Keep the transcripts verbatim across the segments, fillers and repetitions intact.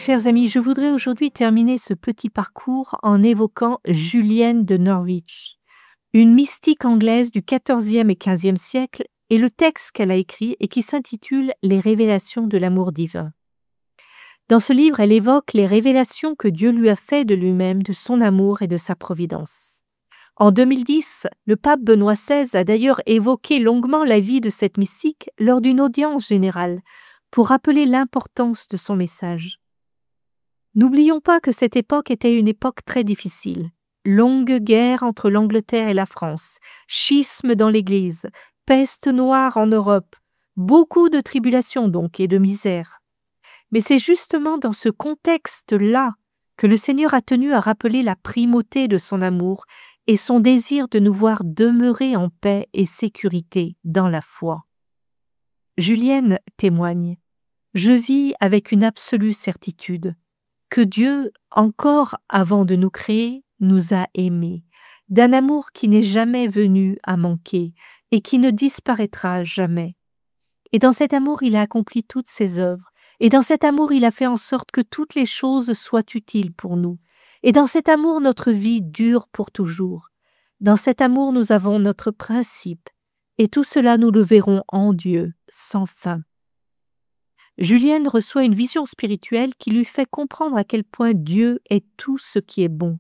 Chers amis, je voudrais aujourd'hui terminer ce petit parcours en évoquant Julienne de Norwich, une mystique anglaise du quatorzième et quinzième siècle, et le texte qu'elle a écrit et qui s'intitule « Les révélations de l'amour divin ». Dans ce livre, elle évoque les révélations que Dieu lui a faites de lui-même, de son amour et de sa providence. En deux mille dix, le pape Benoît seize a d'ailleurs évoqué longuement la vie de cette mystique lors d'une audience générale pour rappeler l'importance de son message. N'oublions pas que cette époque était une époque très difficile. Longue guerre entre l'Angleterre et la France, schisme dans l'Église, peste noire en Europe, beaucoup de tribulations donc et de misère. Mais c'est justement dans ce contexte-là que le Seigneur a tenu à rappeler la primauté de son amour et son désir de nous voir demeurer en paix et sécurité dans la foi. Julienne témoigne « Je vis avec une absolue certitude que Dieu, encore avant de nous créer, nous a aimés, d'un amour qui n'est jamais venu à manquer et qui ne disparaîtra jamais. Et dans cet amour, il a accompli toutes ses œuvres, et dans cet amour, il a fait en sorte que toutes les choses soient utiles pour nous. Et dans cet amour, notre vie dure pour toujours. Dans cet amour, nous avons notre principe, et tout cela nous le verrons en Dieu, sans fin. » Julienne reçoit une vision spirituelle qui lui fait comprendre à quel point Dieu est tout ce qui est bon.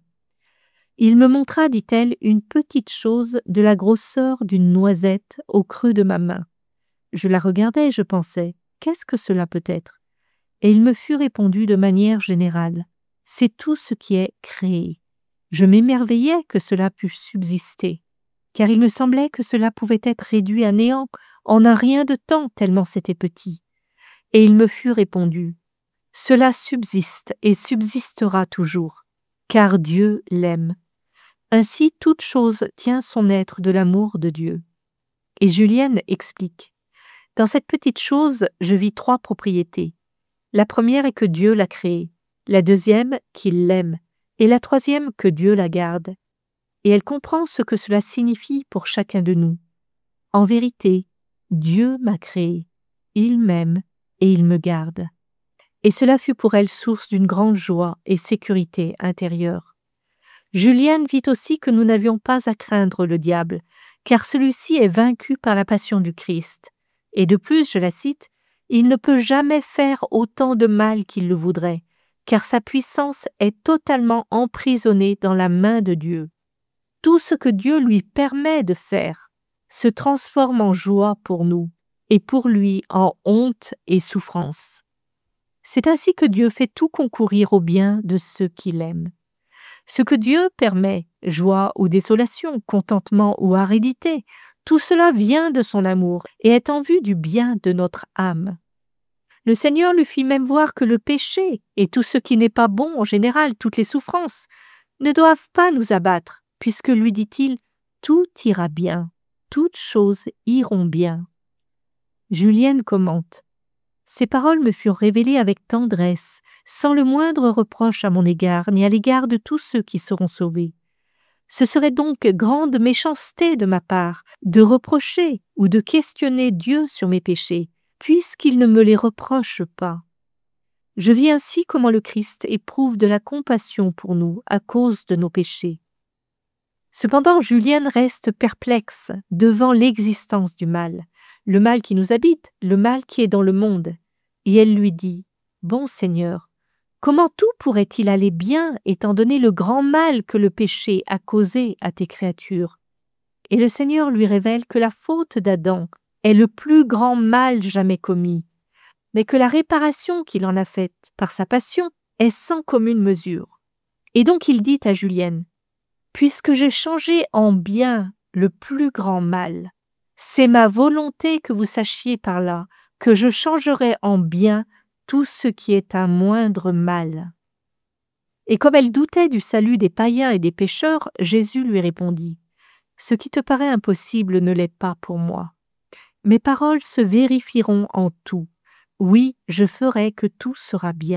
Il me montra, dit-elle, une petite chose de la grosseur d'une noisette au creux de ma main. Je la regardais et je pensais, qu'est-ce que cela peut être? Et il me fut répondu de manière générale, c'est tout ce qui est créé. Je m'émerveillais que cela pût subsister, car il me semblait que cela pouvait être réduit à néant en un rien de temps tellement c'était petit. Et il me fut répondu, cela subsiste et subsistera toujours, car Dieu l'aime. Ainsi toute chose tient son être de l'amour de Dieu. Et Julienne explique, dans cette petite chose, je vis trois propriétés. La première est que Dieu l'a créée, la deuxième qu'il l'aime, et la troisième que Dieu la garde. Et elle comprend ce que cela signifie pour chacun de nous. En vérité, Dieu m'a créé, il m'aime et il me garde. Et cela fut pour elle source d'une grande joie et sécurité intérieure. Julienne vit aussi que nous n'avions pas à craindre le diable, car celui-ci est vaincu par la passion du Christ. Et de plus, je la cite, « Il ne peut jamais faire autant de mal qu'il le voudrait, car sa puissance est totalement emprisonnée dans la main de Dieu. Tout ce que Dieu lui permet de faire se transforme en joie pour nous, et pour lui en honte et souffrance. C'est ainsi que Dieu fait tout concourir au bien de ceux qui l'aiment. Ce que Dieu permet, joie ou désolation, contentement ou aridité, tout cela vient de son amour et est en vue du bien de notre âme. Le Seigneur lui fit même voir que le péché et tout ce qui n'est pas bon en général, toutes les souffrances, ne doivent pas nous abattre, puisque lui dit-il, tout ira bien, toutes choses iront bien. Julienne commente. Ces paroles me furent révélées avec tendresse, sans le moindre reproche à mon égard, ni à l'égard de tous ceux qui seront sauvés. Ce serait donc grande méchanceté de ma part de reprocher ou de questionner Dieu sur mes péchés, puisqu'il ne me les reproche pas. Je vis ainsi comment le Christ éprouve de la compassion pour nous à cause de nos péchés. Cependant, Julienne reste perplexe devant l'existence du mal, le mal qui nous habite, le mal qui est dans le monde. Et elle lui dit, « Bon Seigneur, comment tout pourrait-il aller bien étant donné le grand mal que le péché a causé à tes créatures ?» Et le Seigneur lui révèle que la faute d'Adam est le plus grand mal jamais commis, mais que la réparation qu'il en a faite par sa passion est sans commune mesure. Et donc il dit à Julienne, « Puisque j'ai changé en bien le plus grand mal, c'est ma volonté que vous sachiez par là que je changerai en bien tout ce qui est un moindre mal. » Et comme elle doutait du salut des païens et des pécheurs, Jésus lui répondit, « Ce qui te paraît impossible ne l'est pas pour moi. Mes paroles se vérifieront en tout. Oui, je ferai que tout sera bien. »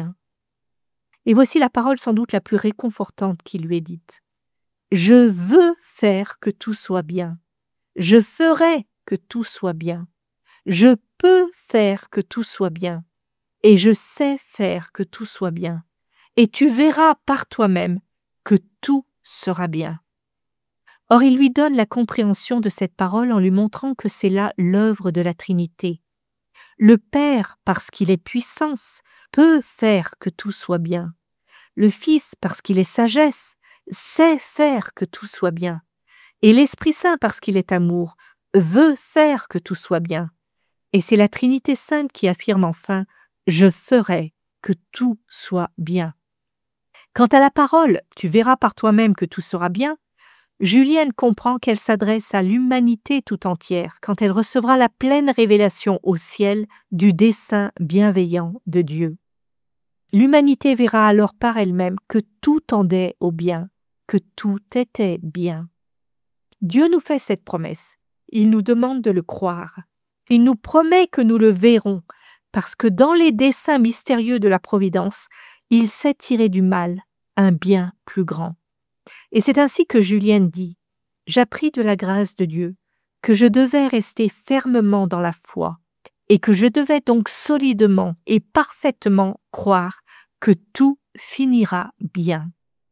Et voici la parole sans doute la plus réconfortante qui lui est dite. « Je veux faire que tout soit bien. Je ferai que tout soit bien. Je peux faire que tout soit bien. et je sais faire que tout soit bien. Et tu verras par toi-même que tout sera bien. » Or, il lui donne la compréhension de cette parole en lui montrant que c'est là l'œuvre de la Trinité. Le Père, parce qu'il est puissance, peut faire que tout soit bien. Le Fils, parce qu'il est sagesse, sait faire que tout soit bien. Et l'Esprit Saint, parce qu'il est amour, veut faire que tout soit bien. Et c'est la Trinité Sainte qui affirme enfin « Je ferai que tout soit bien ». Quant à la parole « Tu verras par toi-même que tout sera bien », Julienne comprend qu'elle s'adresse à l'humanité tout entière quand elle recevra la pleine révélation au ciel du dessein bienveillant de Dieu. L'humanité verra alors par elle-même que tout tendait au bien, que tout était bien. Dieu nous fait cette promesse. Il nous demande de le croire. Il nous promet que nous le verrons, parce que dans les desseins mystérieux de la Providence, il sait tirer du mal un bien plus grand. Et c'est ainsi que Julienne dit « J'appris de la grâce de Dieu que je devais rester fermement dans la foi et que je devais donc solidement et parfaitement croire que tout finira bien.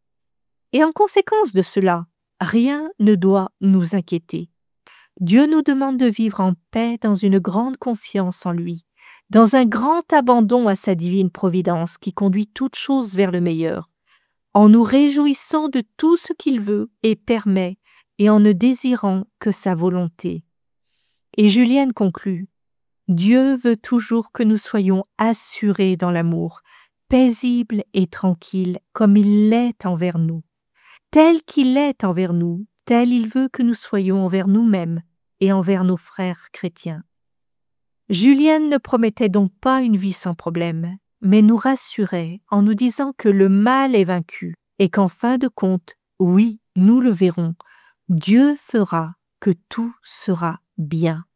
Et en conséquence de cela, rien ne doit nous inquiéter. Dieu nous demande de vivre en paix dans une grande confiance en lui, dans un grand abandon à sa divine providence qui conduit toutes choses vers le meilleur, en nous réjouissant de tout ce qu'il veut et permet et en ne désirant que sa volonté. » Et Julienne conclut « Dieu veut toujours que nous soyons assurés dans l'amour, paisibles et tranquilles comme il l'est envers nous. Tel qu'il est envers nous, tel il veut que nous soyons envers nous-mêmes et envers nos frères chrétiens. » Julienne ne promettait donc pas une vie sans problème, mais nous rassurait en nous disant que le mal est vaincu et qu'en fin de compte, oui, nous le verrons, Dieu fera que tout sera bien.